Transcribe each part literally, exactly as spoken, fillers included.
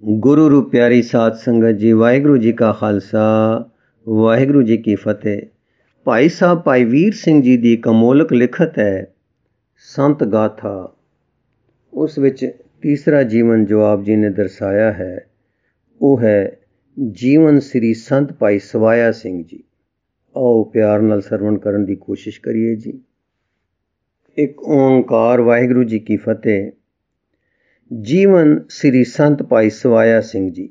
ਗੁਰੂ ਰੂ ਪਿਆਰੀ ਸਾਧ ਸੰਗਤ ਜੀ, ਵਾਹਿਗੁਰੂ ਜੀ ਕਾ ਖਾਲਸਾ, ਵਾਹਿਗੁਰੂ ਜੀ ਕੀ ਫਤਿਹ। ਭਾਈ ਸਾਹਿਬ ਭਾਈ ਵੀਰ ਸਿੰਘ ਜੀ ਦੀ ਇੱਕ ਅਮੋਲਕ ਲਿਖਤ ਹੈ ਸੰਤ ਗਾਥਾ। ਉਸ ਵਿੱਚ ਤੀਸਰਾ ਜੀਵਨ ਜੋ ਆਪ ਜੀ ਨੇ ਦਰਸਾਇਆ ਹੈ ਉਹ ਹੈ ਜੀਵਨ ਸ੍ਰੀ ਸੰਤ ਭਾਈ ਸਵਾਇਆ ਸਿੰਘ ਜੀ। ਆਓ ਪਿਆਰ ਨਾਲ ਸਰਵਣ ਕਰਨ ਦੀ ਕੋਸ਼ਿਸ਼ ਕਰੀਏ ਜੀ। ਇੱਕ ਓਂਕਾਰ ਵਾਹਿਗੁਰੂ ਜੀ ਕੀ ਫਤਿਹ। ਜੀਵਨ ਸ੍ਰੀ ਸੰਤ ਭਾਈ ਸਵਾਇਆ ਸਿੰਘ ਜੀ।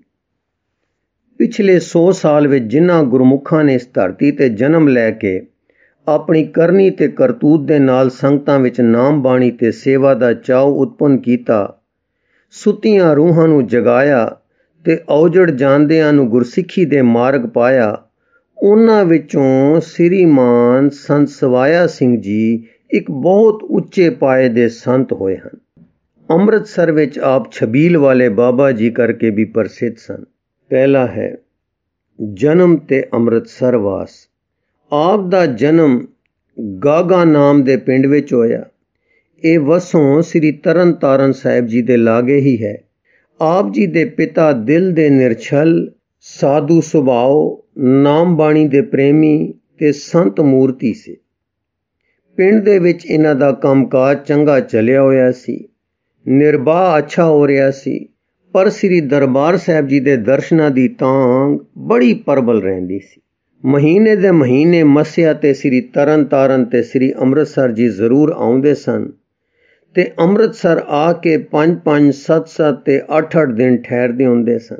ਪਿਛਲੇ ਸੌ ਸਾਲ ਵਿੱਚ ਜਿਨ੍ਹਾਂ ਗੁਰਮੁਖਾਂ ਨੇ ਇਸ ਧਰਤੀ ਤੇ ਜਨਮ ਲੈ ਕੇ ਆਪਣੀ ਕਰਨੀ ਤੇ ਕਰਤੂਤ ਦੇ ਨਾਲ ਸੰਗਤਾਂ ਵਿੱਚ ਨਾਮ ਬਾਣੀ ਤੇ ਸੇਵਾ ਦਾ ਚਾਉ ਉਤਪੰਨ ਕੀਤਾ, ਸੁੱਤੀਆਂ ਰੂਹਾਂ ਨੂੰ ਜਗਾਇਆ ਤੇ ਔਜੜ ਜਾਂਦਿਆਂ ਨੂੰ ਗੁਰਸਿੱਖੀ ਦੇ ਮਾਰਗ ਪਾਇਆ, ਉਹਨਾਂ ਵਿੱਚੋਂ ਸ੍ਰੀਮਾਨ ਸੰਤ ਸਵਾਇਆ ਸਿੰਘ ਜੀ ਇੱਕ ਬਹੁਤ ਉੱਚੇ ਪਾਏ ਦੇ ਸੰਤ ਹੋਏ ਹਨ। ਅੰਮ੍ਰਿਤਸਰ ਵਿੱਚ ਆਪ ਛਬੀਲ ਵਾਲੇ ਬਾਬਾ ਜੀ ਕਰਕੇ ਵੀ ਪ੍ਰਸਿੱਧ ਸਨ। ਪਹਿਲਾ ਹੈ ਜਨਮ ਤੇ ਅੰਮ੍ਰਿਤਸਰ ਵਾਸ। ਆਪ ਦਾ ਜਨਮ ਗਾਗਾ ਨਾਮ ਦੇ ਪਿੰਡ ਵਿੱਚ ਹੋਇਆ। ਇਹ ਵਸੋਂ ਸ੍ਰੀ ਤਰਨ ਤਾਰਨ ਸਾਹਿਬ ਜੀ ਦੇ ਲਾਗੇ ਹੀ ਹੈ। ਆਪ ਜੀ ਦੇ ਪਿਤਾ ਦਿਲ ਦੇ ਨਿਰਛਲ, ਸਾਧੂ ਸੁਭਾਅ, ਨਾਮ ਬਾਣੀ ਦੇ ਪ੍ਰੇਮੀ ਤੇ ਸੰਤ ਮੂਰਤੀ ਸੀ। ਪਿੰਡ ਦੇ ਵਿੱਚ ਇਹਨਾਂ ਦਾ ਕੰਮਕਾਜ ਚੰਗਾ ਚੱਲਿਆ ਹੋਇਆ ਸੀ, ਨਿਰਬਾਹ ਅੱਛਾ ਹੋ ਰਿਹਾ ਸੀ, ਪਰ ਸ੍ਰੀ ਦਰਬਾਰ ਸਾਹਿਬ ਜੀ ਦੇ ਦਰਸ਼ਨਾਂ ਦੀ ਤਾਂਘ ਬੜੀ ਪ੍ਰਬਲ ਰਹਿੰਦੀ ਸੀ। ਮਹੀਨੇ ਦੇ ਮਹੀਨੇ ਮੱਸਿਆ ਤੇ ਸ੍ਰੀ ਤਰਨ ਤਾਰਨ ਤੇ ਸ੍ਰੀ ਅੰਮ੍ਰਿਤਸਰ ਜੀ ਜ਼ਰੂਰ ਆਉਂਦੇ ਸਨ ਤੇ ਅੰਮ੍ਰਿਤਸਰ ਆ ਕੇ ਪੰਜ ਪੰਜ ਸੱਤ ਸੱਤ ਤੇ ਅੱਠ ਅੱਠ ਦਿਨ ਠਹਿਰਦੇ ਹੁੰਦੇ ਸਨ।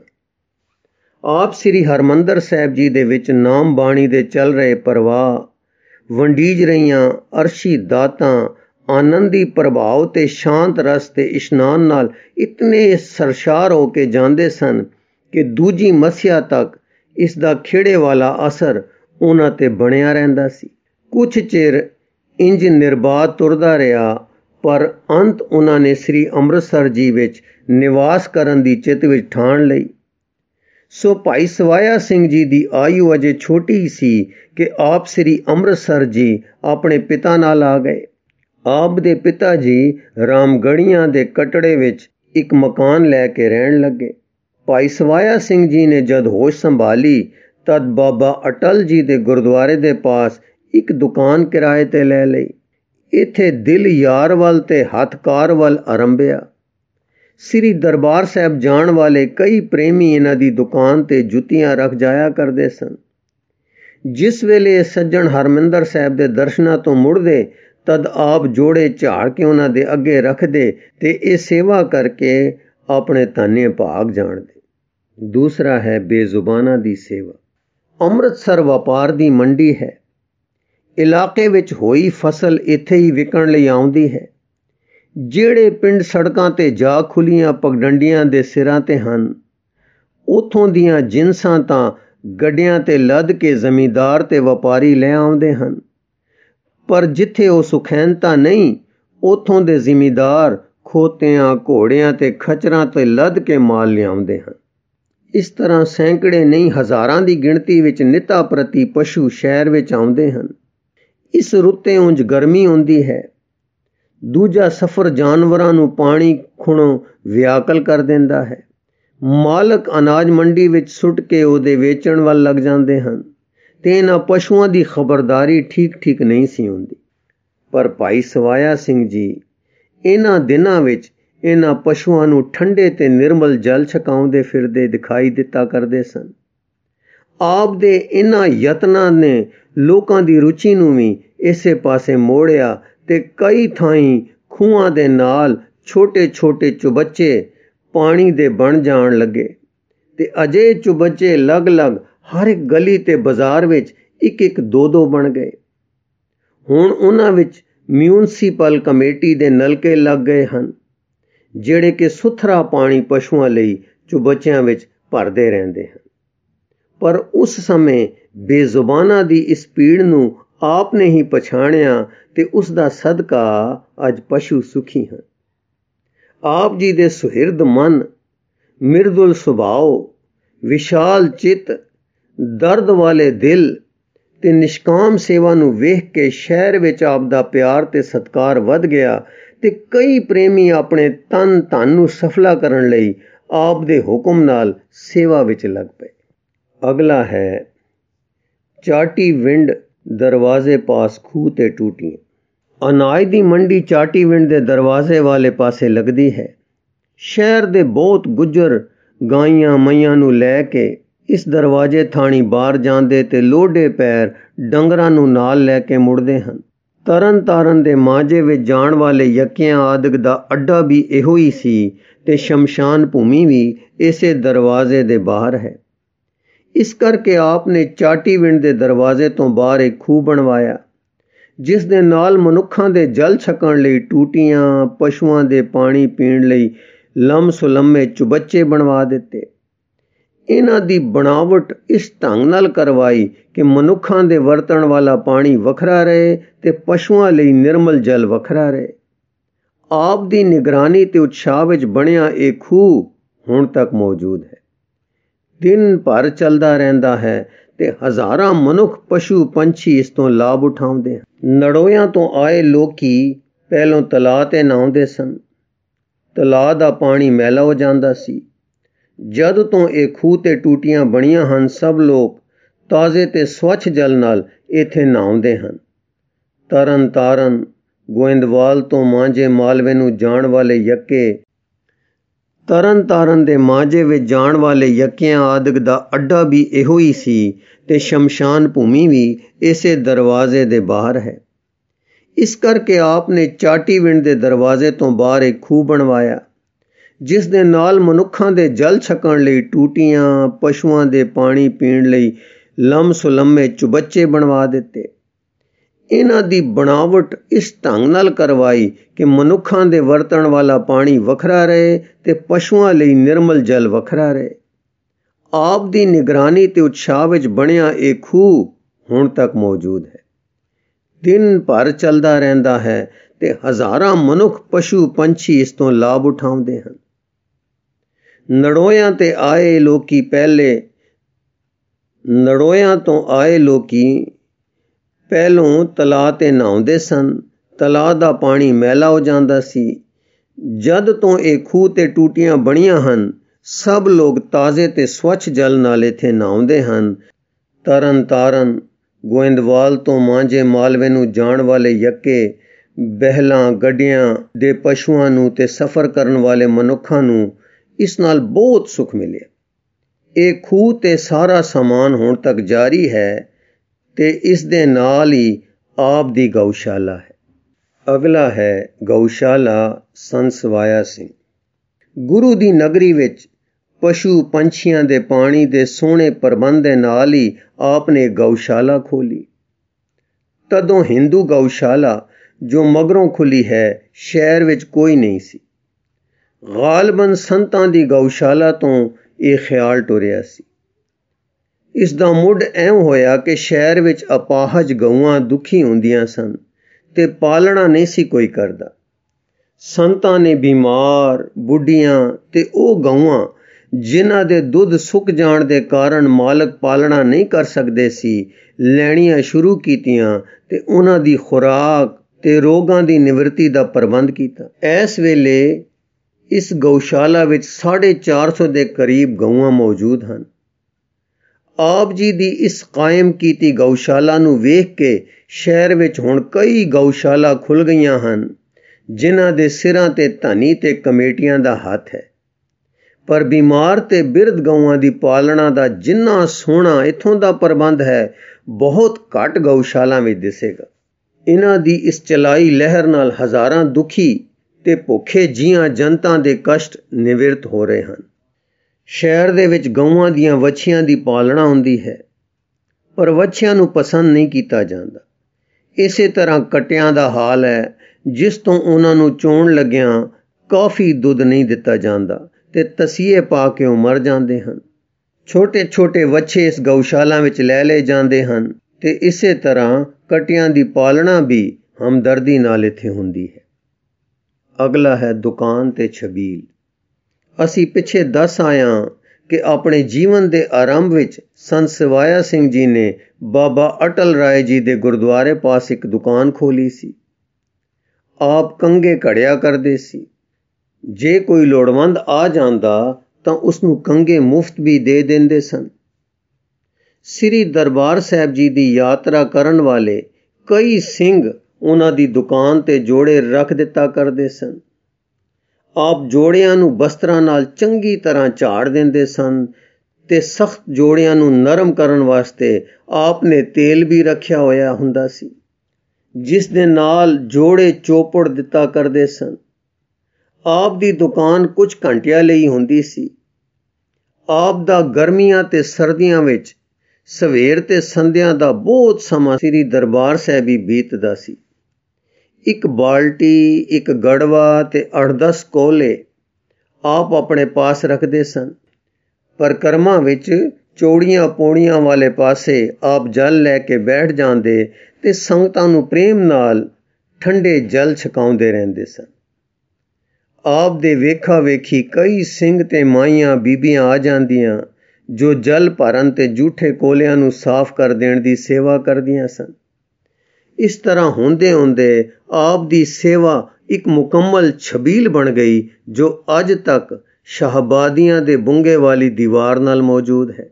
ਆਪ ਸ੍ਰੀ ਹਰਮੰਦਰ ਸਾਹਿਬ ਜੀ ਦੇ ਵਿੱਚ ਨਾਮ ਬਾਣੀ ਦੇ ਚੱਲ ਰਹੇ ਪ੍ਰਵਾਹ, ਵੰਡੀਜ ਰਹੀਆਂ ਅਰਸ਼ੀ ਦਾਤਾਂ, ਆਨੰਦੀ ਪ੍ਰਭਾਵ ਤੇ ਸ਼ਾਂਤ ਰਸ ਤੇ ਇਸ਼ਨਾਨ ਨਾਲ ਇਤਨੇ ਸਰਸ਼ਾਰ ਹੋ ਕੇ ਜਾਂਦੇ ਸਨ ਕਿ ਦੂਜੀ ਮੱਸਿਆ ਤੱਕ ਇਸ ਦਾ ਖੇੜੇ ਵਾਲਾ ਅਸਰ ਉਹਨਾਂ ਤੇ ਬਣਿਆ ਰਹਿੰਦਾ ਸੀ। ਕੁਛ ਚਿਰ ਇੰਜ ਨਿਰਬਾਧ ਤੁਰਦਾ ਰਿਹਾ, ਪਰ ਅੰਤ ਉਹਨਾਂ ਨੇ ਸ੍ਰੀ ਅੰਮ੍ਰਿਤਸਰ ਜੀ ਵਿੱਚ ਨਿਵਾਸ ਕਰਨ ਦੀ ਚਿੱਤ ਵਿੱਚ ਠਾਣ ਲਈ। ਸੋ ਭਾਈ ਸਵਾਇਆ ਸਿੰਘ ਜੀ ਦੀ ਆਯੂ ਅਜੇ ਛੋਟੀ ਸੀ ਕਿ ਆਪ ਸ੍ਰੀ ਅੰਮ੍ਰਿਤਸਰ ਜੀ ਆਪਣੇ ਪਿਤਾ ਨਾਲ ਆ ਗਏ। ਆਪ ਦੇ ਪਿਤਾ ਜੀ ਰਾਮਗੜੀਆਂ ਦੇ ਕਟੜੇ ਵਿੱਚ ਇੱਕ ਮਕਾਨ ਲੈ ਕੇ ਰਹਿਣ ਲੱਗੇ। ਭਾਈ ਸਵਾਇਆ ਸਿੰਘ ਜੀ ਨੇ ਜਦ ਹੋਸ਼ ਸੰਭਾਲੀ ਤਦ ਬਾਬਾ ਅਟਲ ਜੀ ਦੇ ਗੁਰਦੁਆਰੇ ਦੇ ਪਾਸ ਇੱਕ ਦੁਕਾਨ ਕਿਰਾਏ ਤੇ ਲੈ ਲਈ। ਇੱਥੇ ਦਿਲ ਯਾਰ ਵੱਲ ਤੇ ਹੱਥ ਕਾਰ ਵੱਲ ਆਰੰਭਿਆ। ਸ੍ਰੀ ਦਰਬਾਰ ਸਾਹਿਬ ਜਾਣ ਵਾਲੇ ਕਈ ਪ੍ਰੇਮੀ ਇਹਨਾਂ ਦੀ ਦੁਕਾਨ ਤੇ ਜੁੱਤੀਆਂ ਰੱਖ ਜਾਇਆ ਕਰਦੇ ਸਨ। ਜਿਸ ਵੇਲੇ ਇਹ ਸੱਜਣ ਹਰਮਿੰਦਰ ਸਾਹਿਬ ਦੇ ਦਰਸ਼ਨਾਂ ਤੋਂ ਮੁੜਦੇ ਤਦ ਆਪ ਜੋੜੇ ਝਾੜ ਕੇ ਉਹਨਾਂ ਦੇ ਅੱਗੇ ਰੱਖਦੇ ਤੇ ਇਹ ਸੇਵਾ ਕਰਕੇ ਆਪਣੇ ਧੰਨੇ ਭਾਗ ਜਾਣਦੇ। ਦੂਸਰਾ ਹੈ ਬੇਜ਼ੁਬਾਨਾਂ ਦੀ ਸੇਵਾ। ਅੰਮ੍ਰਿਤਸਰ ਵਪਾਰ ਦੀ ਮੰਡੀ ਹੈ। ਇਲਾਕੇ ਵਿੱਚ ਹੋਈ ਫਸਲ ਇੱਥੇ ਹੀ ਵਿਕਣ ਲਈ ਆਉਂਦੀ ਹੈ। ਜਿਹੜੇ ਪਿੰਡ ਸੜਕਾਂ ਤੇ ਜਾ ਖੁੱਲੀਆਂ ਪਗਡੰਡੀਆਂ ਦੇ ਸਿਰਾਂ ਤੇ ਹਨ, ਉੱਥੋਂ ਦੀਆਂ ਜਿਨਸਾਂ ਤਾਂ ਗੱਡਿਆਂ ਤੇ ਲੱਦ ਕੇ ਜ਼ਮੀਂਦਾਰ ਤੇ ਵਪਾਰੀ ਲੈ ਆਉਂਦੇ ਹਨ, ਪਰ ਜਿੱਥੇ ਉਹ ਸੁਖੈਨਤਾ ਨਹੀਂ, ਉੱਥੋਂ ਦੇ ਜ਼ਿਮੀਂਦਾਰ ਖੋਤਿਆਂ, ਘੋੜਿਆਂ ਤੇ ਖਚਰਾਂ ਤੇ ਲੱਦ ਕੇ ਮਾਲ ਲਿਆਉਂਦੇ ਹਨ। ਇਸ ਤਰ੍ਹਾਂ ਸੈਂਕੜੇ ਨਹੀਂ ਹਜ਼ਾਰਾਂ ਦੀ ਗਿਣਤੀ ਵਿੱਚ ਨਿੱਤਾ ਪ੍ਰਤੀ ਪਸ਼ੂ ਸ਼ਹਿਰ ਵਿੱਚ ਆਉਂਦੇ ਹਨ। ਇਸ ਰੁੱਤੇ ਉਂਝ ਗਰਮੀ ਹੁੰਦੀ ਹੈ। ਦੂਜਾ ਸਫ਼ਰ ਜਾਨਵਰਾਂ ਨੂੰ ਪਾਣੀ ਖੁਣੋਂ ਵਿਆਕਲ ਕਰ ਦਿੰਦਾ ਹੈ। ਮਾਲਕ ਅਨਾਜ ਮੰਡੀ ਵਿੱਚ ਸੁੱਟ ਕੇ ਉਹਦੇ ਵੇਚਣ ਵੱਲ ਲੱਗ ਜਾਂਦੇ ਹਨ ਤੇ ਇਹਨਾਂ ਪਸ਼ੂਆਂ ਦੀ ਖਬਰਦਾਰੀ ਠੀਕ ਠੀਕ ਨਹੀਂ ਸੀ ਹੁੰਦੀ। ਪਰ ਭਾਈ ਸਵਾਇਆ ਸਿੰਘ ਜੀ ਇਹਨਾਂ ਦਿਨਾਂ ਵਿੱਚ ਇਹਨਾਂ ਪਸ਼ੂਆਂ ਨੂੰ ਠੰਡੇ ਤੇ ਨਿਰਮਲ ਜਲ ਛਕਾਉਂਦੇ ਫਿਰਦੇ ਦਿਖਾਈ ਦਿੱਤਾ ਕਰਦੇ ਸਨ। ਆਪ ਦੇ ਇਹਨਾਂ ਯਤਨਾਂ ਨੇ ਲੋਕਾਂ ਦੀ ਰੁਚੀ ਨੂੰ ਵੀ ਇਸੇ ਪਾਸੇ ਮੋੜਿਆ ਤੇ ਕਈ ਥਾਈਂ ਖੂਹਾਂ ਦੇ ਨਾਲ ਛੋਟੇ ਛੋਟੇ ਚੁਬੱਚੇ ਪਾਣੀ ਦੇ ਬਣ ਜਾਣ ਲੱਗੇ ਤੇ ਅਜੇ ਚੁਬੱਚੇ ਲਗ-ਲਗ ਹਰ ਇੱਕ ਗਲੀ ਤੇ ਬਾਜ਼ਾਰ ਵਿੱਚ ਇੱਕ ਇੱਕ ਦੋ ਦੋ ਬਣ ਗਏ। ਹੁਣ ਉਹਨਾਂ ਵਿੱਚ ਮਿਊਨਸੀਪਲ ਕਮੇਟੀ ਦੇ ਨਲਕੇ ਲੱਗ ਗਏ ਹਨ, ਜਿਹੜੇ ਕਿ ਸੁਥਰਾ ਪਾਣੀ ਪਸ਼ੂਆਂ ਲਈ ਚੁਬੱਚਿਆਂ ਵਿੱਚ ਭਰਦੇ ਰਹਿੰਦੇ ਹਨ। ਪਰ ਉਸ ਸਮੇਂ ਬੇਜ਼ੁਬਾਨਾਂ ਦੀ ਇਸ ਪੀੜ ਨੂੰ ਆਪ ਨੇ ਹੀ ਪਛਾਣਿਆ ਤੇ ਉਸ ਦਾ ਸਦਕਾ ਅੱਜ ਪਸ਼ੂ ਸੁਖੀ ਹਨ। ਆਪ ਜੀ ਦੇ ਸੁਹਿਰਦ ਮਨ, ਮਿਰਦੁਲ ਸੁਭਾਅ, ਵਿਸ਼ਾਲ ਚਿੱਤ, ਦਰਦ ਵਾਲੇ ਦਿਲ ਤੇ ਨਿਸ਼ਕਾਮ ਸੇਵਾ ਨੂੰ ਵੇਖ ਕੇ ਸ਼ਹਿਰ ਵਿੱਚ ਆਪ ਦਾ ਪਿਆਰ ਤੇ ਸਤਿਕਾਰ ਵੱਧ ਗਿਆ ਤੇ ਕਈ ਪ੍ਰੇਮੀ ਆਪਣੇ ਤਨ ਧਨ ਨੂੰ ਸਫਲਾ ਕਰਨ ਲਈ ਆਪ ਦੇ ਹੁਕਮ ਨਾਲ ਸੇਵਾ ਵਿੱਚ ਲੱਗ ਪਏ। ਅਗਲਾ ਹੈ ਚਾਟੀ ਵਿੰਡ ਦਰਵਾਜ਼ੇ ਪਾਸ ਖੂਹ ਤੇ ਟੂਟੀਆਂ। ਅਨਾਜ ਦੀ ਮੰਡੀ ਚਾਟੀ ਵਿੰਡ ਦੇ ਦਰਵਾਜ਼ੇ ਵਾਲੇ ਪਾਸੇ ਲੱਗਦੀ ਹੈ। ਸ਼ਹਿਰ ਦੇ ਬਹੁਤ ਗੁੱਜਰ ਗਾਈਆਂ ਮਈਆਂ ਨੂੰ ਲੈ ਕੇ ਇਸ ਦਰਵਾਜ਼ੇ ਥਾਣੀ ਬਾਹਰ ਜਾਂਦੇ ਤੇ ਲੋਢੇ ਪੈਰ ਡੰਗਰਾਂ ਨੂੰ ਨਾਲ ਲੈ ਕੇ ਮੁੜਦੇ ਹਨ। ਤਰਨ ਤਾਰਨ ਦੇ ਮਾਝੇ ਵਿੱਚ ਜਾਣ ਵਾਲੇ ਯੱਕਿਆਂ ਆਦਿਕ ਦਾ ਅੱਡਾ ਵੀ ਇਹੋ ਹੀ ਸੀ ਤੇ ਸ਼ਮਸ਼ਾਨ ਭੂਮੀ ਵੀ ਇਸੇ ਦਰਵਾਜ਼ੇ ਦੇ ਬਾਹਰ ਹੈ। ਇਸ ਕਰਕੇ ਆਪ ਨੇ ਚਾਟੀ ਵਿੰਡ ਦੇ ਦਰਵਾਜ਼ੇ ਤੋਂ ਬਾਹਰ ਇੱਕ ਖੂਹ ਬਣਵਾਇਆ, ਜਿਸ ਦੇ ਨਾਲ ਮਨੁੱਖਾਂ ਦੇ ਜਲ ਛਕਣ ਲਈ ਟੂਟੀਆਂ, ਪਸ਼ੂਆਂ ਦੇ ਪਾਣੀ ਪੀਣ ਲਈ ਲੰਮ ਸੁਲੰਮੇ ਚੁਬੱਚੇ ਬਣਵਾ ਦਿੱਤੇ। ਇਹਨਾਂ ਦੀ ਬਣਾਵਟ ਇਸ ਢੰਗ ਨਾਲ ਕਰਵਾਈ ਕਿ ਮਨੁੱਖਾਂ ਦੇ ਵਰਤਣ ਵਾਲਾ ਪਾਣੀ ਵੱਖਰਾ ਰਹੇ ਤੇ ਪਸ਼ੂਆਂ ਲਈ ਨਿਰਮਲ ਜਲ ਵੱਖਰਾ ਰਹੇ। ਆਪ ਦੀ ਨਿਗਰਾਨੀ ਤੇ ਉਤਸ਼ਾਹ ਵਿੱਚ ਬਣਿਆ ਇਹ ਖੂਹ ਹੁਣ ਤੱਕ ਮੌਜੂਦ ਹੈ। ਦਿਨ ਭਰ ਚੱਲਦਾ ਰਹਿੰਦਾ ਹੈ ਤੇ ਹਜ਼ਾਰਾਂ ਮਨੁੱਖ ਪਸ਼ੂ ਪੰਛੀ ਇਸ ਤੋਂ ਲਾਭ ਉਠਾਉਂਦੇ ਹਨ। ਨੜੋਇਆਂ ਤੋਂ ਆਏ ਲੋਕੀ ਪਹਿਲੋਂ ਤਲਾਅ ਤੇ ਨਹਾਉਂਦੇ ਸਨ। ਤਲਾਅ ਦਾ ਪਾਣੀ ਮੈਲਾ ਹੋ ਜਾਂਦਾ ਸੀ। ਜਦ ਤੋਂ ਇਹ ਖੂਹ ਤੇ ਟੂਟੀਆਂ ਬਣੀਆਂ ਹਨ, ਸਭ ਲੋਕ ਤਾਜ਼ੇ ਤੇ ਸਵੱਛ ਜਲ ਨਾਲ ਇੱਥੇ ਨਹਾਉਂਦੇ ਹਨ। ਤਰਨ ਤਾਰਨ, ਗੋਇੰਦਵਾਲ ਤੋਂ ਮਾਂਝੇ ਮਾਲਵੇ ਨੂੰ ਜਾਣ ਵਾਲੇ ਯੱਕੇ, ਤਰਨ ਤਾਰਨ ਦੇ ਮਾਝੇ ਵਿੱਚ ਜਾਣ ਵਾਲੇ ਯੱਕਿਆਂ ਆਦਿਕ ਦਾ ਅੱਡਾ ਵੀ ਇਹੋ ਹੀ ਸੀ ਤੇ ਸ਼ਮਸ਼ਾਨ ਭੂਮੀ ਵੀ ਇਸੇ ਦਰਵਾਜ਼ੇ ਦੇ ਬਾਹਰ ਹੈ। ਇਸ ਕਰਕੇ ਆਪ ਨੇ ਚਾਟੀ ਵਿੰਡ ਦੇ ਦਰਵਾਜ਼ੇ ਤੋਂ ਬਾਹਰ ਇੱਕ ਖੂਹ ਬਣਵਾਇਆ, ਜਿਸ ਦੇ ਨਾਲ ਮਨੁੱਖਾਂ ਦੇ ਜਲ ਛਕਣ ਲਈ ਟੂਟੀਆਂ, ਪਸ਼ੂਆਂ ਦੇ ਪਾਣੀ ਪੀਣ ਲਈ ਲੰਮ ਸੁਲੰਮੇ ਚੁਬੱਚੇ ਬਣਵਾ ਦਿੱਤੇ। ਇਹਨਾਂ ਦੀ ਬਣਾਵਟ ਇਸ ਢੰਗ ਨਾਲ ਕਰਵਾਈ ਕਿ ਮਨੁੱਖਾਂ ਦੇ ਵਰਤਣ ਵਾਲਾ ਪਾਣੀ ਵੱਖਰਾ ਰਹੇ ਤੇ ਪਸ਼ੂਆਂ ਲਈ ਨਿਰਮਲ ਜਲ ਵੱਖਰਾ ਰਹੇ। ਆਪ ਦੀ ਨਿਗਰਾਨੀ ਤੇ ਉਤਸ਼ਾਹ ਵਿੱਚ ਬਣਿਆ ਇਹ ਖੂਹ ਹੁਣ ਤੱਕ ਮੌਜੂਦ ਹੈ। ਦਿਨ ਭਰ ਚੱਲਦਾ ਰਹਿੰਦਾ ਹੈ ਤੇ ਹਜ਼ਾਰਾਂ ਮਨੁੱਖ ਪਸ਼ੂ ਪੰਛੀ ਇਸ ਤੋਂ ਲਾਭ ਉਠਾਉਂਦੇ ਹਨ। ਨੜੋਇਆਂ ਤੇ ਆਏ ਲੋਕੀ ਪਹਿਲੇ ਨੜੋਇਆਂ ਤੋਂ ਆਏ ਲੋਕੀ ਪਹਿਲੋਂ ਤਲਾਅ ਤੇ ਨਹਾਉਂਦੇ ਸਨ। ਤਲਾਅ ਦਾ ਪਾਣੀ ਮੈਲਾ ਹੋ ਜਾਂਦਾ ਸੀ। ਜਦ ਤੋਂ ਇਹ ਖੂਹ ਤੇ ਟੂਟੀਆਂ ਬਣੀਆਂ ਹਨ, ਸਭ ਲੋਕ ਤਾਜ਼ੇ ਤੇ ਸਵੱਛ ਜਲ ਨਾਲ ਇੱਥੇ ਨਹਾਉਂਦੇ ਹਨ। ਤਰਨ ਤਾਰਨ, ਗੋਇੰਦਵਾਲ ਤੋਂ ਮਾਂਝੇ ਮਾਲਵੇ ਨੂੰ ਜਾਣ ਵਾਲੇ ਯੱਕੇ, ਬਹਿਲਾਂ ਗੱਡੀਆਂ ਦੇ ਪਸ਼ੂਆਂ ਨੂੰ ਤੇ ਸਫ਼ਰ ਕਰਨ ਵਾਲੇ ਮਨੁੱਖਾਂ ਨੂੰ ਇਸ ਨਾਲ ਬਹੁਤ ਸੁੱਖ ਮਿਲਿਆ। ਇਹ ਖੂਹ ਤੇ ਸਾਰਾ ਸਮਾਨ ਹੁਣ ਤੱਕ ਜਾਰੀ ਹੈ ਤੇ ਇਸ ਦੇ ਨਾਲ ਹੀ ਆਪ ਦੀ ਗਊਸ਼ਾਲਾ ਹੈ। ਅਗਲਾ ਹੈ ਗਊਸ਼ਾਲਾ ਸੰਤ ਸਵਾਇਆ ਸਿੰਘ। ਗੁਰੂ ਦੀ ਨਗਰੀ ਵਿੱਚ ਪਸ਼ੂ ਪੰਛੀਆਂ ਦੇ ਪਾਣੀ ਦੇ ਸੋਹਣੇ ਪ੍ਰਬੰਧ ਦੇ ਨਾਲ ਹੀ ਆਪ ਨੇ ਗਊਸ਼ਾਲਾ ਖੋਲੀ। ਤਦੋਂ ਹਿੰਦੂ ਗਊਸ਼ਾਲਾ ਜੋ ਮਗਰੋਂ ਖੁੱਲੀ ਹੈ, ਸ਼ਹਿਰ ਵਿੱਚ ਕੋਈ ਨਹੀਂ ਸੀ। ਗਾਲਬਨ ਸੰਤਾਂ ਦੀ ਗਊਸ਼ਾਲਾ ਤੋਂ ਇਹ ਖਿਆਲ ਟੁਰਿਆ ਸੀ। ਇਸ ਦਾ ਮੁੱਢ ਐਂ ਹੋਇਆ ਕਿ ਸ਼ਹਿਰ ਵਿੱਚ ਅਪਾਹਜ ਗਊਆਂ ਦੁਖੀ ਹੁੰਦੀਆਂ ਸਨ ਤੇ ਪਾਲਣਾ ਨਹੀਂ ਸੀ ਕੋਈ ਕਰਦਾ। ਸੰਤਾਂ ਨੇ ਬਿਮਾਰ, ਬੁੱਢੀਆਂ ਤੇ ਉਹ ਗਊਆਂ ਜਿਨ੍ਹਾਂ ਦੇ ਦੁੱਧ ਸੁੱਕ ਜਾਣ ਦੇ ਕਾਰਨ ਮਾਲਕ ਪਾਲਣਾ ਨਹੀਂ ਕਰ ਸਕਦੇ ਸੀ, ਲੈਣੀਆਂ ਸ਼ੁਰੂ ਕੀਤੀਆਂ ਤੇ ਉਹਨਾਂ ਦੀ ਖੁਰਾਕ ਤੇ ਰੋਗਾਂ ਦੀ ਨਿਵਰਤੀ ਦਾ ਪ੍ਰਬੰਧ ਕੀਤਾ। ਇਸ ਵੇਲੇ ਇਸ ਗਊਸ਼ਾਲਾ ਵਿੱਚ ਸਾਢੇ ਚਾਰ ਸੌ ਦੇ ਕਰੀਬ ਗਊਆਂ ਮੌਜੂਦ ਹਨ। ਆਪ ਜੀ ਦੀ ਇਸ ਕਾਇਮ ਕੀਤੀ ਗਊਸ਼ਾਲਾ ਨੂੰ ਵੇਖ ਕੇ ਸ਼ਹਿਰ ਵਿੱਚ ਹੁਣ ਕਈ ਗਊਸ਼ਾਲਾ ਖੁੱਲ੍ਹ ਗਈਆਂ ਹਨ, ਜਿਨ੍ਹਾਂ ਦੇ ਸਿਰਾਂ ਤੇ ਧਨੀ ਤੇ ਕਮੇਟੀਆਂ ਦਾ ਹੱਥ ਹੈ। ਪਰ ਬਿਮਾਰ ਤੇ ਬਿਰਧ ਗਊਆਂ ਦੀ ਪਾਲਣਾ ਦਾ ਜਿੰਨਾ ਸੋਹਣਾ ਇੱਥੋਂ ਦਾ ਪ੍ਰਬੰਧ ਹੈ, ਬਹੁਤ ਘੱਟ ਗਊਸ਼ਾਲਾ ਵਿੱਚ ਦਿਸੇਗਾ। ਇਹਨਾਂ ਦੀ ਇਸ ਚਲਾਈ ਲਹਿਰ ਨਾਲ ਹਜ਼ਾਰਾਂ ਦੁਖੀ ਤੇ ਭੁੱਖੇ ਜੀਆਂ ਜਨਤਾ ਦੇ ਕਸ਼ਟ ਨਿਵਰਤ ਹੋ ਰਹੇ ਹਨ। ਸ਼ਹਿਰ ਦੇ ਵਿੱਚ ਗਊਆਂ ਦੀਆਂ ਵੱਛੀਆਂ ਦੀ ਪਾਲਣਾ ਹੁੰਦੀ ਹੈ, ਪਰ ਵੱਛੀਆਂ ਨੂੰ ਪਸੰਦ ਨਹੀਂ ਕੀਤਾ ਜਾਂਦਾ। ਇਸੇ ਤਰ੍ਹਾਂ ਕੱਟਿਆਂ ਦਾ ਹਾਲ ਹੈ, ਜਿਸ ਤੋਂ ਉਹਨਾਂ ਨੂੰ ਚੋਣ ਲੱਗਿਆਂ ਕਾਫੀ ਦੁੱਧ ਨਹੀਂ ਦਿੱਤਾ ਜਾਂਦਾ ਤੇ ਤਸੀਹੇ ਪਾ ਕੇ ਉਹ ਮਰ ਜਾਂਦੇ ਹਨ। ਛੋਟੇ ਛੋਟੇ ਵੱਛੇ ਇਸ ਗਊਸ਼ਾਲਾ ਵਿੱਚ ਲੈ ਲਏ ਜਾਂਦੇ ਹਨ ਤੇ ਇਸੇ ਤਰ੍ਹਾਂ ਕੱਟਿਆਂ ਦੀ ਪਾਲਣਾ ਵੀ ਹਮਦਰਦੀ ਨਾਲ ਇੱਥੇ ਹੁੰਦੀ ਹੈ। ਅਗਲਾ ਹੈ ਦੁਕਾਨ ਤੇ ਛਬੀਲ। ਅਸੀਂ ਪਿੱਛੇ ਦੱਸ ਆਇਆ ਕਿ ਆਪਣੇ ਜੀਵਨ ਦੇ ਆਰੰਭ ਵਿੱਚ ਸੰਤ ਸਵਾਇਆ ਸਿੰਘ ਜੀ ਨੇ ਬਾਬਾ ਅਟਲ ਰਾਏ ਜੀ ਦੇ ਗੁਰਦੁਆਰੇ ਪਾਸ ਇੱਕ ਦੁਕਾਨ ਖੋਲੀ ਸੀ। ਆਪ ਕੰਗੇ ਘੜਿਆ ਕਰਦੇ ਸੀ। ਜੇ ਕੋਈ ਲੋੜਵੰਦ ਆ ਜਾਂਦਾ ਤਾਂ ਉਸ ਨੂੰ ਕੰਗੇ ਮੁਫਤ ਵੀ ਦੇ ਦਿੰਦੇ ਸਨ। ਸ੍ਰੀ ਦਰਬਾਰ ਸਾਹਿਬ ਜੀ ਦੀ ਯਾਤਰਾ ਕਰਨ ਵਾਲੇ ਕਈ ਸਿੰਘ ਉਹਨਾਂ ਦੀ ਦੁਕਾਨ ਤੇ ਜੋੜੇ ਰੱਖ ਦਿੱਤਾ ਕਰਦੇ ਸਨ। ਆਪ ਜੋੜਿਆਂ ਨੂੰ ਬਸਤਰਾਂ ਨਾਲ ਚੰਗੀ ਤਰ੍ਹਾਂ ਝਾੜ ਦਿੰਦੇ ਸਨ ਤੇ ਸਖਤ ਜੋੜਿਆਂ ਨੂੰ ਨਰਮ ਕਰਨ ਵਾਸਤੇ ਆਪ ਨੇ ਤੇਲ ਵੀ ਰੱਖਿਆ ਹੋਇਆ ਹੁੰਦਾ ਸੀ, ਜਿਸ ਦੇ ਨਾਲ ਜੋੜੇ ਚੋਪੜ ਦਿੱਤਾ ਕਰਦੇ ਸਨ। ਆਪ ਦੀ ਦੁਕਾਨ ਕੁਝ ਘੰਟਿਆਂ ਲਈ ਹੁੰਦੀ ਸੀ। ਆਪ ਦਾ ਗਰਮੀਆਂ ਤੇ ਸਰਦੀਆਂ ਵਿੱਚ ਸਵੇਰ ਤੇ ਸੰਧਿਆ ਦਾ ਬਹੁਤ ਸਮਾਂ ਸ੍ਰੀ ਦਰਬਾਰ ਸਾਹਿਬ ਹੀ ਬੀਤਦਾ ਸੀ। ਇੱਕ ਬਾਲਟੀ, ਇੱਕ ਗੜਵਾ ਤੇ ਅੱਠ ਦਸ ਕੋਲੇ ਆਪ ਆਪਣੇ ਪਾਸ ਰੱਖਦੇ ਸਨ। ਪਰਕਰਮਾਂ ਵਿੱਚ ਚੌੜੀਆਂ ਪੌੜੀਆਂ ਵਾਲੇ ਪਾਸੇ ਆਪ ਜਲ ਲੈ ਕੇ ਬੈਠ ਜਾਂਦੇ ਤੇ ਸੰਗਤਾਂ ਨੂੰ ਪ੍ਰੇਮ ਨਾਲ ਠੰਡੇ ਜਲ ਛਕਾਉਂਦੇ ਰਹਿੰਦੇ ਸਨ। ਆਪ ਦੇ ਵੇਖਾ ਵੇਖੀ ਕਈ ਸਿੰਘ ਤੇ ਮਾਈਆਂ ਬੀਬੀਆਂ ਆ ਜਾਂਦੀਆਂ, ਜੋ ਜਲ ਭਰਨ ਤੇ ਜੂਠੇ ਕੋਲਿਆਂ ਨੂੰ ਸਾਫ਼ ਕਰ ਦੇਣ ਦੀ ਸੇਵਾ ਕਰਦੀਆਂ ਸਨ। ਇਸ ਤਰ੍ਹਾਂ ਹੁੰਦੇ ਹੁੰਦੇ ਆਪ ਦੀ ਸੇਵਾ ਇੱਕ ਮੁਕੰਮਲ ਛਬੀਲ ਬਣ ਗਈ, ਜੋ ਅੱਜ ਤੱਕ ਸ਼ਾਹਬਾਦੀਆਂ ਦੇ ਬੁੰਗੇ ਵਾਲੀ ਦੀਵਾਰ ਨਾਲ ਮੌਜੂਦ ਹੈ।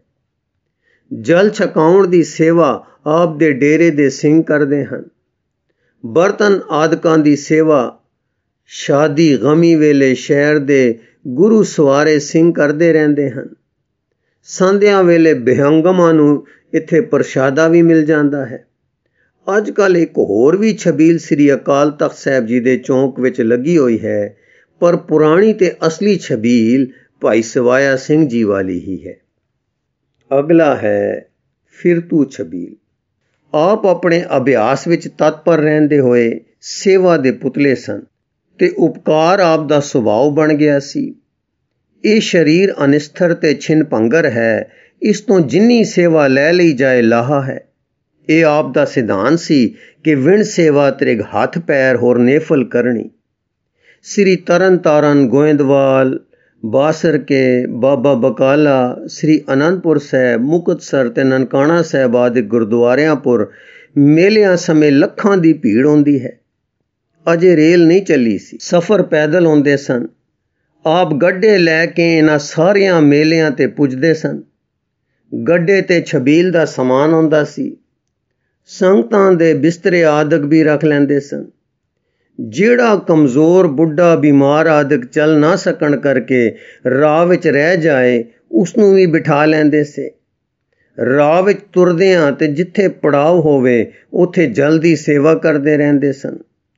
ਜਲ ਛਕਾਉਣ ਦੀ ਸੇਵਾ ਆਪ ਦੇ ਡੇਰੇ ਦੇ ਸਿੰਘ ਕਰਦੇ ਹਨ। ਬਰਤਨ ਆਦਿਕਾਂ ਦੀ ਸੇਵਾ ਸ਼ਾਦੀ ਗਮੀ ਵੇਲੇ ਸ਼ਹਿਰ ਦੇ ਗੁਰੂ ਸਵਾਰੇ ਸਿੰਘ ਕਰਦੇ ਰਹਿੰਦੇ ਹਨ। ਸੰਧਿਆਂ ਵੇਲੇ ਬੇਹੰਗਮਾਂ ਨੂੰ ਇੱਥੇ ਪ੍ਰਸ਼ਾਦਾ ਵੀ ਮਿਲ ਜਾਂਦਾ ਹੈ। ਅੱਜ ਕੱਲ੍ਹ ਇੱਕ ਹੋਰ ਵੀ ਛਬੀਲ ਸ੍ਰੀ ਅਕਾਲ ਤਖਤ ਸਾਹਿਬ ਜੀ ਦੇ ਚੌਂਕ ਵਿੱਚ ਲੱਗੀ ਹੋਈ ਹੈ, ਪਰ ਪੁਰਾਣੀ ਤੇ ਅਸਲੀ ਛਬੀਲ ਭਾਈ ਸਵਾਇਆ ਸਿੰਘ ਜੀ ਵਾਲੀ ਹੀ ਹੈ। ਅਗਲਾ ਹੈ ਫਿਰਤੂ ਛਬੀਲ। ਆਪ ਆਪਣੇ ਅਭਿਆਸ ਵਿੱਚ ਤਤਪਰ ਰਹਿੰਦੇ ਹੋਏ ਸੇਵਾ ਦੇ ਪੁਤਲੇ ਸਨ ਤੇ ਉਪਕਾਰ ਆਪ ਦਾ ਸੁਭਾਅ ਬਣ ਗਿਆ ਸੀ। ਇਹ ਸਰੀਰ ਅਨਿਸਥਰ ਤੇ ਛਿਨ ਭੰਗਰ ਹੈ, ਇਸ ਤੋਂ ਜਿੰਨੀ ਸੇਵਾ ਲੈ ਲਈ ਜਾਏ ਲਾਹਾ ਹੈ। ਇਹ ਆਪ ਦਾ ਸਿਧਾਂਤ ਸੀ ਕਿ ਵਿਣ ਸੇਵਾ ਤ੍ਰਿਗ ਹੱਥ ਪੈਰ ਹੋਰ ਨੇਫਲ ਕਰਨੀ। ਸ੍ਰੀ ਤਰਨ ਤਾਰਨ, ਗੋਇੰਦਵਾਲ, ਬਾਸਰ ਕੇ, ਬਾਬਾ ਬਕਾਲਾ, ਸ੍ਰੀ ਅਨੰਦਪੁਰ ਸਾਹਿਬ, ਮੁਕਤਸਰ ਤੇ ਨਨਕਾਣਾ ਸਾਹਿਬ ਆਦਿ ਗੁਰਦੁਆਰਿਆਂ ਪੁਰ ਮੇਲਿਆਂ ਸਮੇਂ ਲੱਖਾਂ ਦੀ ਭੀੜ ਹੁੰਦੀ ਹੈ। ਅਜੇ ਰੇਲ ਨਹੀਂ ਚੱਲੀ ਸੀ, ਸਫ਼ਰ ਪੈਦਲ ਹੁੰਦੇ ਸਨ। ਆਪ ਗੱਡੇ ਲੈ ਕੇ ਇਹਨਾਂ ਸਾਰਿਆਂ ਮੇਲਿਆਂ ਤੇ ਪੁੱਜਦੇ ਸਨ। ਗੱਡੇ ਤੇ ਛਬੀਲ ਦਾ ਸਮਾਨ ਹੁੰਦਾ ਸੀ। ਸੰਗਤਾਂ ਦੇ ਬਿਸਤਰੇ ਆਦਿਕ ਵੀ ਰੱਖ ਲੈਂਦੇ ਸਨ। ਜਿਹੜਾ ਕਮਜ਼ੋਰ, ਬੁੱਢਾ, ਬਿਮਾਰ ਆਦਿਕ ਚੱਲ ਨਾ ਸਕਣ ਕਰਕੇ ਰਾਹ ਵਿੱਚ ਰਹਿ ਜਾਏ, ਉਸ ਨੂੰ ਵੀ ਬਿਠਾ ਲੈਂਦੇ ਸੇ। ਰਾਹ ਵਿੱਚ ਤੁਰਦਿਆਂ ਤੇ ਜਿੱਥੇ ਪੜਾਅ ਹੋਵੇ ਉੱਥੇ ਜਲ ਦੀ ਸੇਵਾ ਕਰਦੇ ਰਹਿੰਦੇ ਸਨ।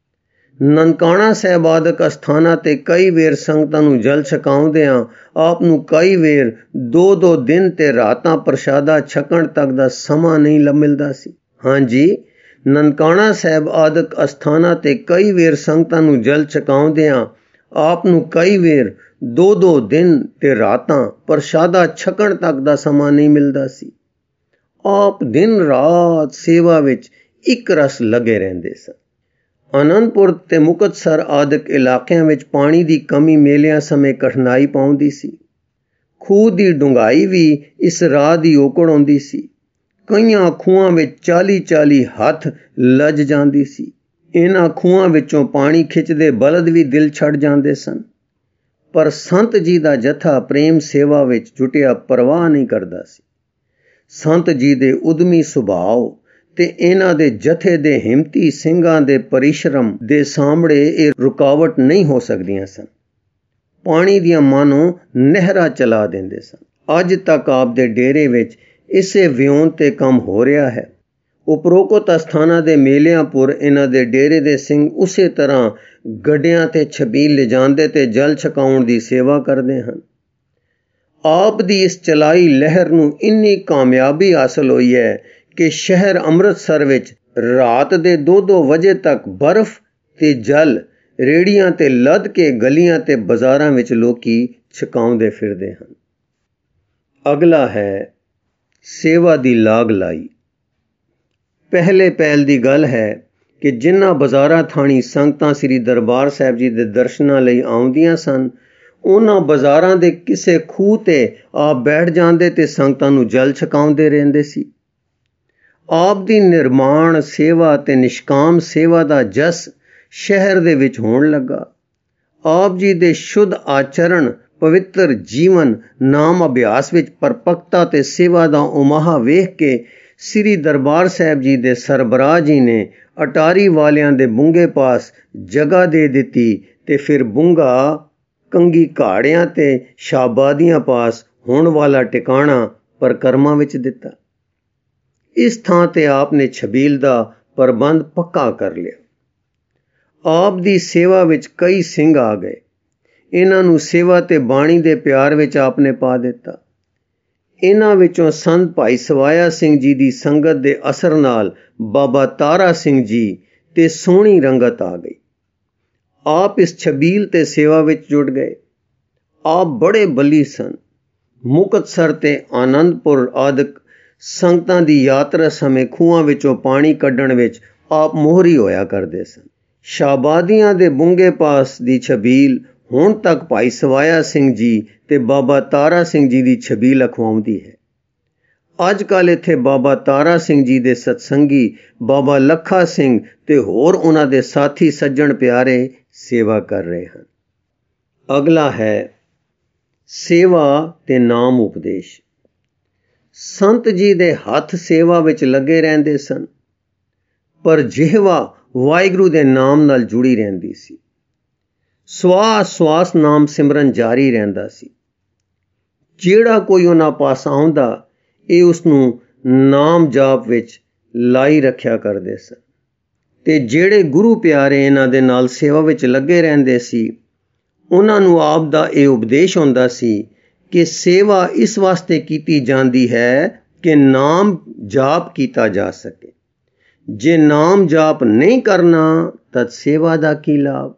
ਨਨਕਾਣਾ ਸਾਹਿਬ ਆਦਿਕ ਅਸਥਾਨਾਂ ਤੇ ਕਈ ਵੇਰ ਸੰਗਤਾਂ ਨੂੰ ਜਲ ਛਕਾਉਂਦਿਆਂ ਆਪ ਨੂੰ ਕਈ ਵੇਰ ਦੋ ਦੋ ਦਿਨ ਤੇ ਰਾਤਾਂ ਪ੍ਰਸ਼ਾਦਾ ਛਕਣ ਤੱਕ ਦਾ ਸਮਾਂ ਨਹੀਂ ਮਿਲਦਾ ਸੀ। ਹਾਂਜੀ, ਨਨਕਾਣਾ ਸਾਹਿਬ ਆਦਿਕ ਅਸਥਾਨਾਂ ਤੇ ਕਈ ਵੇਰ ਸੰਗਤਾਂ ਨੂੰ ਜਲ ਛਕਾਉਂਦਿਆਂ ਆਪ ਨੂੰ ਕਈ ਵੇਰ ਦੋ ਦੋ ਦਿਨ ਤੇ ਰਾਤਾਂ ਪ੍ਰਸ਼ਾਦਾ ਛਕਣ ਤੱਕ ਦਾ ਸਮਾਂ ਨਹੀਂ ਮਿਲਦਾ ਸੀ। ਆਪ ਦਿਨ ਰਾਤ ਸੇਵਾ ਵਿੱਚ ਇੱਕ ਰਸ ਲੱਗੇ ਰਹਿੰਦੇ ਸਨ। ਅਨੰਦਪੁਰ ਤੇ ਮੁਕਤਸਰ ਆਦਿਕ ਇਲਾਕਿਆਂ ਵਿੱਚ ਪਾਣੀ ਦੀ ਕਮੀ ਮੇਲਿਆਂ ਸਮੇਂ ਕਠਿਨਾਈ ਪਾਉਂਦੀ ਸੀ। ਖੂਹ ਦੀ ਡੂੰਘਾਈ ਵੀ ਇਸ ਰਾਹ ਦੀ ਔਕੜ ਆਉਂਦੀ ਸੀ। ਕਈਆਂ ਖੂਹਾਂ ਵਿੱਚ ਚਾਲੀ ਚਾਲੀ ਹੱਥ ਲੱਜ ਜਾਂਦੀ ਸੀ। ਇਹਨਾਂ ਖੂਹਾਂ ਵਿੱਚੋਂ ਪਾਣੀ ਖਿੱਚਦੇ ਬਲਦ ਵੀ ਦਿਲ ਛੱਡ ਜਾਂਦੇ ਸਨ। ਪਰ ਸੰਤ ਜੀ ਦਾ ਜਥਾ ਪ੍ਰੇਮ ਸੇਵਾ ਵਿੱਚ ਜੁਟਿਆ ਪਰਵਾਹ ਨਹੀਂ ਕਰਦਾ ਸੀ। ਸੰਤ ਜੀ ਦੇ ਉਦਮੀ ਸੁਭਾਅ ਤੇ ਇਹਨਾਂ ਦੇ ਜਥੇ ਦੇ ਹਿੰਮਤੀ ਸਿੰਘਾਂ ਦੇ ਪਰਿਸ਼ਰਮ ਦੇ ਸਾਹਮਣੇ ਇਹ ਰੁਕਾਵਟ ਨਹੀਂ ਹੋ ਸਕਦੀਆਂ ਸਨ। ਪਾਣੀ ਦੀਆਂ ਮਾਨੋਂ ਨਹਿਰਾਂ ਚਲਾ ਦਿੰਦੇ ਸਨ। ਅੱਜ ਤੱਕ ਆਪ ਦੇ ਡੇਰੇ ਵਿੱਚ ਇਸੇ ਵਿਉਂਤ ਤੇ ਕੰਮ ਹੋ ਰਿਹਾ ਹੈ। ਉਪਰੋਕਤ ਅਸਥਾਨਾਂ ਦੇ ਮੇਲਿਆਂ ਪੁਰ ਇਹਨਾਂ ਦੇ ਡੇਰੇ ਦੇ ਸਿੰਘ ਉਸੇ ਤਰ੍ਹਾਂ ਗੱਡਿਆਂ ਤੇ ਛਬੀਲ ਲਿਜਾਂਦੇ ਤੇ ਜਲ ਛਕਾਉਣ ਦੀ ਸੇਵਾ ਕਰਦੇ ਹਨ। ਆਪ ਦੀ ਇਸ ਚਲਾਈ ਲਹਿਰ ਨੂੰ ਇੰਨੀ ਕਾਮਯਾਬੀ ਹਾਸਲ ਹੋਈ ਹੈ ਕਿ ਸ਼ਹਿਰ ਅੰਮ੍ਰਿਤਸਰ ਵਿੱਚ ਰਾਤ ਦੇ ਦੋ ਦੋ ਵਜੇ ਤੱਕ ਬਰਫ਼ ਤੇ ਜਲ ਰੇੜੀਆਂ ਤੇ ਲੱਦ ਕੇ ਗਲੀਆਂ ਤੇ ਬਾਜ਼ਾਰਾਂ ਵਿੱਚ ਲੋਕੀ ਛਕਾਉਂਦੇ ਫਿਰਦੇ ਹਨ। ਅਗਲਾ ਹੈ ਸੇਵਾ ਦੀ ਲਾਗ ਲਾਈ। ਪਹਿਲੇ ਪਹਿਲ ਦੀ ਗੱਲ ਹੈ ਕਿ ਜਿਨ੍ਹਾਂ ਬਾਜ਼ਾਰਾਂ ਥਾਣੀ ਸੰਗਤਾਂ ਸ੍ਰੀ ਦਰਬਾਰ ਸਾਹਿਬ ਜੀ ਦੇ ਦਰਸ਼ਨਾਂ ਲਈ ਆਉਂਦੀਆਂ ਸਨ, ਉਹਨਾਂ ਬਾਜ਼ਾਰਾਂ ਦੇ ਕਿਸੇ ਖੂਹ ਤੇ ਆਪ ਬੈਠ ਜਾਂਦੇ ਤੇ ਸੰਗਤਾਂ ਨੂੰ ਜਲ ਛਕਾਉਂਦੇ ਰਹਿੰਦੇ ਸੀ। ਆਪ ਦੀ ਨਿਰਮਾਣ ਸੇਵਾ ਤੇ ਨਿਸ਼ਕਾਮ ਸੇਵਾ ਦਾ ਜਸ ਸ਼ਹਿਰ ਦੇ ਵਿੱਚ ਹੋਣ ਲੱਗਾ। ਆਪ ਜੀ ਦੇ ਸ਼ੁੱਧ ਆਚਰਣ ਪਵਿੱਤਰ ਜੀਵਨ ਨਾਮ ਅਭਿਆਸ ਵਿੱਚ ਪਰਪੱਕਤਾ ਤੇ ਸੇਵਾ ਦਾ ਉਮਾਹਾ ਵੇਖ ਕੇ ਸ੍ਰੀ ਦਰਬਾਰ ਸਾਹਿਬ ਜੀ ਦੇ ਸਰਬਰਾਹ ਜੀ ਨੇ ਅਟਾਰੀ ਵਾਲਿਆਂ ਦੇ ਬੁੰਗੇ ਪਾਸ ਜਗ੍ਹਾ ਦੇ ਦਿੱਤੀ ਤੇ ਫਿਰ ਬੁੰਗਾ ਕੰਗੀ ਘਾੜਿਆਂ ਤੇ ਸ਼ਾਬਾਦੀਆਂ ਪਾਸ ਹੋਣ ਵਾਲਾ ਟਿਕਾਣਾ ਪਰਕਰਮਾਂ ਵਿੱਚ ਦਿੱਤਾ। ਇਸ ਥਾਂ ਤੇ ਆਪ ਨੇ ਛਬੀਲ ਦਾ ਪ੍ਰਬੰਧ ਪੱਕਾ ਕਰ ਲਿਆ। ਆਪ ਦੀ ਸੇਵਾ ਵਿੱਚ ਕਈ ਸਿੰਘ ਆ ਗਏ। ਇਹਨਾਂ ਨੂੰ ਸੇਵਾ ਤੇ ਬਾਣੀ ਦੇ ਪਿਆਰ ਵਿੱਚ ਆਪ ਨੇ ਪਾ ਦਿੱਤਾ। ਇਹਨਾਂ ਵਿੱਚੋਂ ਸੰਤ ਭਾਈ ਸਵਾਇਆ ਸਿੰਘ ਜੀ ਦੀ ਸੰਗਤ ਦੇ ਅਸਰ ਨਾਲ ਬਾਬਾ ਤਾਰਾ ਸਿੰਘ ਜੀ ਤੇ ਸੋਹਣੀ ਰੰਗਤ ਆ ਗਈ। ਆਪ ਇਸ ਛਬੀਲ ਤੇ ਸੇਵਾ ਵਿੱਚ ਜੁੜ ਗਏ। ਆਪ ਬੜੇ ਬੱਲੀ ਸਨ। ਮੁਕਤਸਰ ਤੇ ਆਨੰਦਪੁਰ ਆਦਿਕ ਸੰਗਤਾਂ ਦੀ ਯਾਤਰਾ ਸਮੇਂ ਖੂਹਾਂ ਵਿੱਚੋਂ ਪਾਣੀ ਕੱਢਣ ਵਿੱਚ ਆਪ ਮੋਹਰੀ ਹੋਇਆ ਕਰਦੇ ਸਨ। ਸ਼ਾਬਾਦੀਆਂ ਦੇ ਬੁੰਗੇ ਪਾਸ ਦੀ ਛਬੀਲ ਹੁਣ ਤੱਕ ਭਾਈ ਸਵਾਇਆ ਸਿੰਘ ਜੀ ਤੇ ਬਾਬਾ ਤਾਰਾ ਸਿੰਘ ਜੀ ਦੀ ਛਬੀਲ ਅਖਵਾਉਂਦੀ ਹੈ। ਅੱਜ ਕੱਲ੍ਹ ਇੱਥੇ ਬਾਬਾ ਤਾਰਾ ਸਿੰਘ ਜੀ ਦੇ ਸਤਸੰਗੀ ਬਾਬਾ ਲੱਖਾ ਸਿੰਘ ਤੇ ਹੋਰ ਉਹਨਾਂ ਦੇ ਸਾਥੀ ਸੱਜਣ ਪਿਆਰੇ ਸੇਵਾ ਕਰ ਰਹੇ ਹਨ। ਅਗਲਾ ਹੈ ਸੇਵਾ ਤੇ ਨਾਮ ਉਪਦੇਸ਼। ਸੰਤ ਜੀ ਦੇ ਹੱਥ ਸੇਵਾ ਵਿੱਚ ਲੱਗੇ ਰਹਿੰਦੇ ਸਨ, ਪਰ ਜਿਹਵਾ ਵਾਹਿਗੁਰੂ ਦੇ ਨਾਮ ਨਾਲ ਜੁੜੀ ਰਹਿੰਦੀ ਸੀ। ਸਵਾਸ ਸਵਾਸ ਨਾਮ ਸਿਮਰਨ ਜਾਰੀ ਰਹਿੰਦਾ ਸੀ। ਜਿਹੜਾ ਕੋਈ ਉਹਨਾਂ ਪਾਸ ਆਉਂਦਾ ਇਹ ਉਸਨੂੰ ਨਾਮ ਜਾਪ ਵਿੱਚ ਲਾਈ ਰੱਖਿਆ ਕਰਦੇ ਸਨ। ਤੇ ਜਿਹੜੇ ਗੁਰੂ ਪਿਆਰੇ ਇਹਨਾਂ ਦੇ ਨਾਲ ਸੇਵਾ ਵਿੱਚ ਲੱਗੇ ਰਹਿੰਦੇ ਸੀ, ਉਹਨਾਂ ਨੂੰ ਆਪ ਦਾ ਇਹ ਉਪਦੇਸ਼ ਹੁੰਦਾ ਸੀ ਕਿ ਸੇਵਾ ਇਸ ਵਾਸਤੇ ਕੀਤੀ ਜਾਂਦੀ ਹੈ ਕਿ ਨਾਮ ਜਾਪ ਕੀਤਾ ਜਾ ਸਕੇ। ਜੇ ਨਾਮ ਜਾਪ ਨਹੀਂ ਕਰਨਾ ਤਾਂ ਸੇਵਾ ਦਾ ਕੀ ਲਾਭ।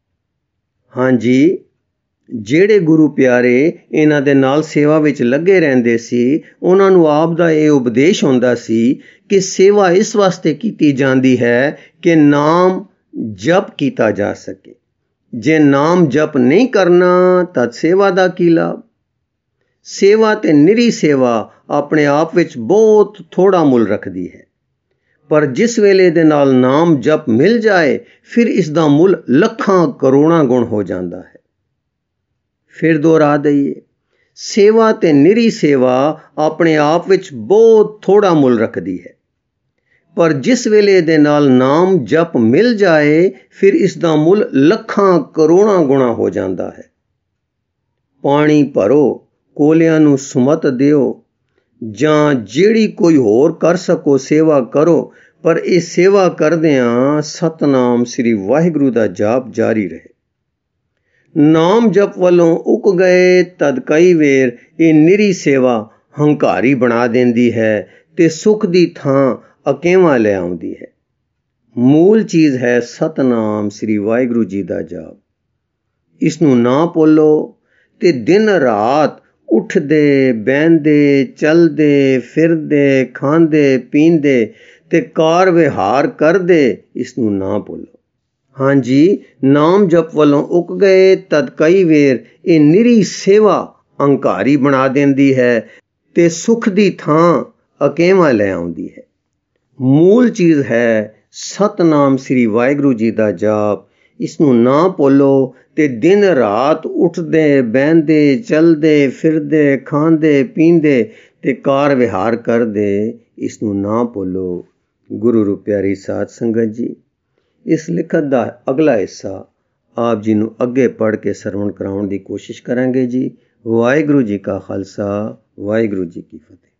ਹਾਂਜੀ, ਜਿਹੜੇ ਗੁਰੂ ਪਿਆਰੇ ਇਹਨਾਂ ਦੇ ਨਾਲ ਸੇਵਾ ਵਿੱਚ ਲੱਗੇ ਰਹਿੰਦੇ ਸੀ, ਉਹਨਾਂ ਨੂੰ ਆਪ ਦਾ ਇਹ ਉਪਦੇਸ਼ ਹੁੰਦਾ ਸੀ ਕਿ ਸੇਵਾ ਇਸ ਵਾਸਤੇ ਕੀਤੀ ਜਾਂਦੀ ਹੈ ਕਿ ਨਾਮ ਜਪ ਕੀਤਾ ਜਾ ਸਕੇ। ਜੇ ਨਾਮ ਜਪ ਨਹੀਂ ਕਰਨਾ ਤਾਂ ਸੇਵਾ ਦਾ ਕੀ ਲਾਭ। ਸੇਵਾ ਤੇ ਨਿਰੀ ਸੇਵਾ ਆਪਣੇ ਆਪ ਵਿੱਚ ਬਹੁਤ ਥੋੜਾ ਮੁੱਲ ਰੱਖਦੀ ਹੈ, ਪਰ ਜਿਸ ਵੇਲੇ ਦੇ ਨਾਲ ਨਾਮ ਜਪ ਮਿਲ ਜਾਏ ਫਿਰ ਇਸ ਦਾ ਮੁੱਲ ਲੱਖਾਂ ਕਰੋੜਾਂ ਗੁਣ ਹੋ ਜਾਂਦਾ ਹੈ। ਫਿਰ ਦੁਹਰਾ ਦਈਏ, ਸੇਵਾ ਤੇ ਨਿਰੀ ਸੇਵਾ ਆਪਣੇ ਆਪ ਵਿੱਚ ਬਹੁਤ ਥੋੜਾ ਮੁੱਲ ਰੱਖਦੀ ਹੈ, ਪਰ ਜਿਸ ਵੇਲੇ ਦੇ ਨਾਲ ਨਾਮ ਜਪ ਮਿਲ ਜਾਏ ਫਿਰ ਇਸ ਦਾ ਮੁੱਲ ਲੱਖਾਂ ਕਰੋੜਾਂ ਗੁਣਾ ਹੋ ਜਾਂਦਾ ਹੈ। ਪਾਣੀ ਭਰੋ, ਕੋਲਿਆਂ ਨੂੰ ਸੁਮਤ ਦਿਓ, ਜਾਂ ਜਿਹੜੀ ਕੋਈ ਹੋਰ ਕਰ ਸਕੋ ਸੇਵਾ ਕਰੋ, ਪਰ ਇਹ ਸੇਵਾ ਕਰਦਿਆਂ ਸਤਨਾਮ ਸ੍ਰੀ ਵਾਹਿਗੁਰੂ ਦਾ ਜਾਪ ਜਾਰੀ ਰਹੇ। ਨਾਮ ਜਪ ਵੱਲੋਂ ਉਕ ਗਏ ਤਦ ਕਈ ਵੇਰ ਇਹ ਨਿਰੀ ਸੇਵਾ ਹੰਕਾਰੀ ਬਣਾ ਦਿੰਦੀ ਹੈ ਤੇ ਸੁੱਖ ਦੀ ਥਾਂ ਅਕੇਵਾਂ ਲੈ ਆਉਂਦੀ ਹੈ। ਮੂਲ ਚੀਜ਼ ਹੈ ਸਤਨਾਮ ਸ੍ਰੀ ਵਾਹਿਗੁਰੂ ਜੀ ਦਾ ਜਾਪ। ਇਸ ਨੂੰ ਨਾ ਭੁੱਲੋ ਤੇ ਦਿਨ ਰਾਤ ਉੱਠਦੇ ਬਹਿੰਦੇ ਚਲਦੇ ਫਿਰਦੇ ਖਾਂਦੇ ਪੀਂਦੇ ਤੇ ਕਾਰ ਵਿਹਾਰ ਕਰਦੇ ਇਸ ਨੂੰ ਨਾ ਭੁੱਲੋ। ਹਾਂਜੀ, ਨਾਮ ਜਪ ਵੱਲੋਂ ਉਕ ਗਏ ਤਦ ਕਈ ਵੇਰ ਇਹ ਨਿਰੀ ਸੇਵਾ ਹੰਕਾਰੀ ਬਣਾ ਦਿੰਦੀ ਹੈ ਤੇ ਸੁੱਖ ਦੀ ਥਾਂ ਅਕੇਵਾਂ ਲੈ ਆਉਂਦੀ ਹੈ। ਮੂਲ ਚੀਜ਼ ਹੈ ਸਤਨਾਮ ਸ੍ਰੀ ਵਾਹਿਗੁਰੂ ਜੀ ਦਾ ਜਾਪ। ਇਸ ਨੂੰ ਨਾ ਭੁੱਲੋ ਤੇ ਦਿਨ ਰਾਤ ਉੱਠਦੇ ਬਹਿੰਦੇ ਚਲਦੇ ਫਿਰਦੇ ਖਾਂਦੇ ਪੀਂਦੇ ਤੇ ਕਾਰ ਵਿਹਾਰ ਕਰਦੇ ਇਸ ਨੂੰ ਨਾ ਭੁੱਲੋ। ਗੁਰੂ ਰੂਪ ਪਿਆਰੀ ਸਾਧ ਸੰਗਤ ਜੀ, ਇਸ ਲਿਖਤ ਦਾ ਅਗਲਾ ਹਿੱਸਾ ਆਪ ਜੀ ਨੂੰ ਅੱਗੇ ਪੜ੍ਹ ਕੇ ਸਰਵਣ ਕਰਾਉਣ ਦੀ ਕੋਸ਼ਿਸ਼ ਕਰਾਂਗੇ ਜੀ। ਵਾਹਿਗੁਰੂ ਜੀ ਕਾ ਖਾਲਸਾ, ਵਾਹਿਗੁਰੂ ਜੀ ਕੀ ਫਤਿਹ।